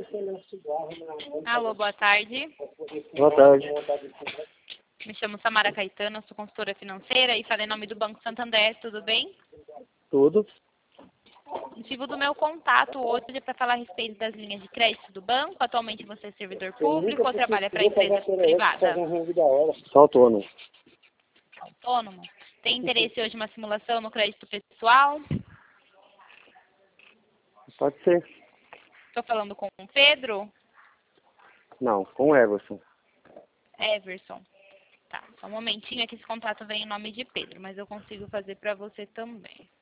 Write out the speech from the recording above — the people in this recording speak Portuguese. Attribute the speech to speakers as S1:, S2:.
S1: Alô, boa tarde.
S2: Boa tarde.
S1: Me chamo Samara Caetano, sou consultora financeira e falo em nome do Banco Santander, tudo bem?
S2: Tudo?
S1: O motivo do meu contato hoje é para falar a respeito das linhas de crédito do banco. Atualmente você é servidor público ou trabalha para empresa privada?
S2: Sou autônomo.
S1: Autônomo? Tem interesse hoje em uma simulação no crédito pessoal?
S2: Pode ser.
S1: Estou falando com o Pedro?
S2: Não, com o Everson.
S1: Everson. Tá, só um momentinho, é que esse contato vem em nome de Pedro, mas eu consigo fazer para você também.